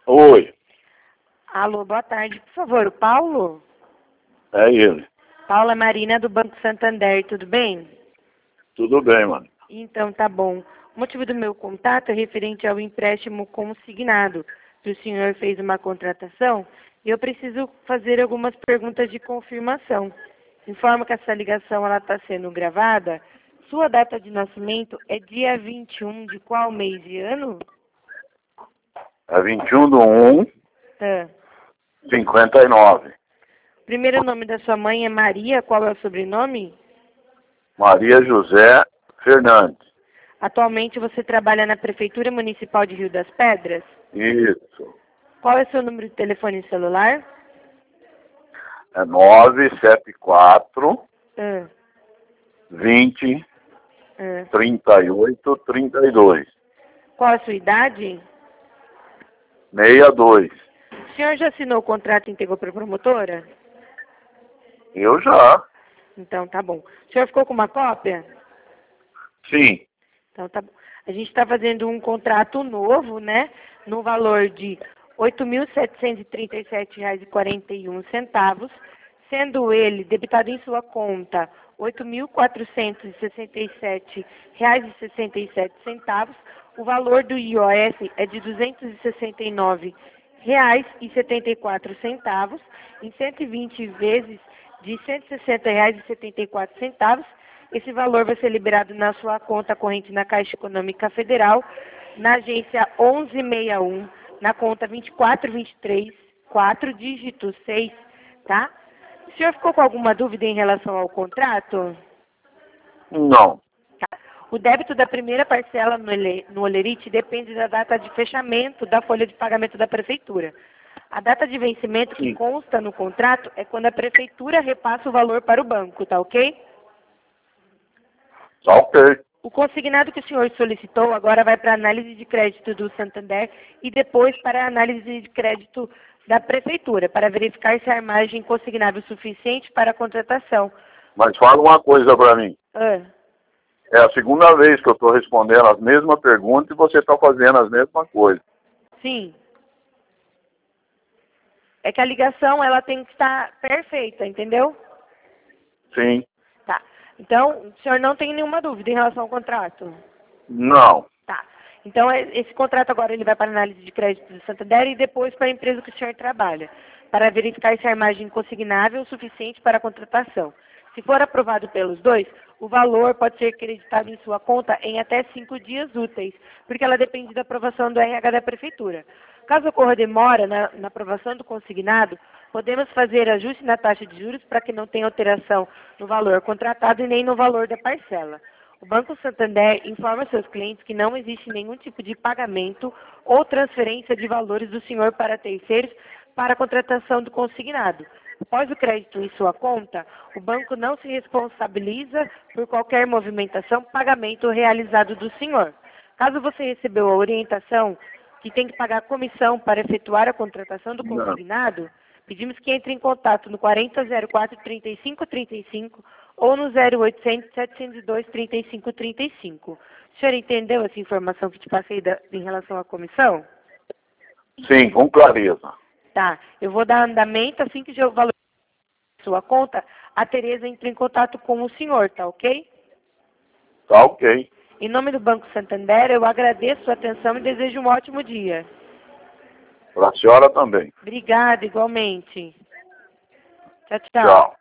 Oi, Alô, boa tarde. Por favor, o Paulo? é ele. Paula Marina, do Banco Santander, tudo bem? Tudo bem, mano. Então, tá bom. O motivo do meu contato é referente ao empréstimo consignado, que o senhor fez uma contratação, e eu preciso fazer algumas perguntas de confirmação. Informo que essa ligação está sendo gravada. Sua data de nascimento é dia 21 de qual mês e ano? É 21/1, Ah. 59. Primeiro nome da sua mãe é Maria, qual é o sobrenome? Maria José Fernandes. Atualmente você trabalha na Prefeitura Municipal de Rio das Pedras? Isso. Qual é o seu número de telefone celular? É 974 Ah, 20 ah. 38 32 Qual a sua idade? 62. O senhor já assinou o contrato íntegro para a promotora? Eu já. Então, tá bom. O senhor ficou com uma cópia? Sim. Então, tá bom. A gente está fazendo um contrato novo, né? No valor de R$ 8.737,41, sendo ele debitado em sua conta R$ 8.467,67. O valor do IOS é de R$ 269,74, em 120 vezes de R$ 160,74. Esse valor vai ser liberado na sua conta corrente na Caixa Econômica Federal, na agência 1161, na conta 2423, 4 dígito 6, tá? O senhor ficou com alguma dúvida em relação ao contrato? Não. Tá. O débito da primeira parcela no Olerite depende da data de fechamento da folha de pagamento da Prefeitura. A data de vencimento que Sim. consta no contrato é quando a Prefeitura repassa o valor para o banco, tá ok? Tá ok. O consignado que o senhor solicitou agora vai para a análise de crédito do Santander e depois para a análise de crédito da Prefeitura, para verificar se a margem consignável é suficiente para a contratação. Mas fala uma coisa pra mim. Ah, É a segunda vez que eu estou respondendo as mesmas perguntas e você está fazendo as mesmas coisas. sim. É que a ligação ela tem que estar perfeita, entendeu? Sim. Tá. Então, o senhor não tem nenhuma dúvida em relação ao contrato? Não. Tá. Então, esse contrato agora ele vai para a análise de crédito do Santander e depois para a empresa que o senhor trabalha, para verificar se a margem consignável é o suficiente para a contratação. Se for aprovado pelos dois, o valor pode ser creditado em sua conta em até 5 dias úteis, porque ela depende da aprovação do RH da Prefeitura. Caso ocorra demora na aprovação do consignado, podemos fazer ajuste na taxa de juros para que não tenha alteração no valor contratado e nem no valor da parcela. O Banco Santander informa seus clientes que não existe nenhum tipo de pagamento ou transferência de valores do senhor para terceiros para a contratação do consignado. Após o crédito em sua conta, o banco não se responsabiliza por qualquer movimentação, pagamento realizado do senhor. Caso você recebeu a orientação que tem que pagar comissão para efetuar a contratação do Não. consignado, pedimos que entre em contato no 4004-3535 ou no 0800-702-3535. O senhor entendeu essa informação que te passei em relação à comissão? Sim, com clareza. Tá. Eu vou dar andamento assim que o valor da sua conta, a Tereza entra em contato com o senhor, tá ok? Tá ok. Em nome do Banco Santander, eu agradeço a sua atenção e desejo um ótimo dia. Para a senhora também. Obrigada, igualmente. Tchau, tchau. Tchau.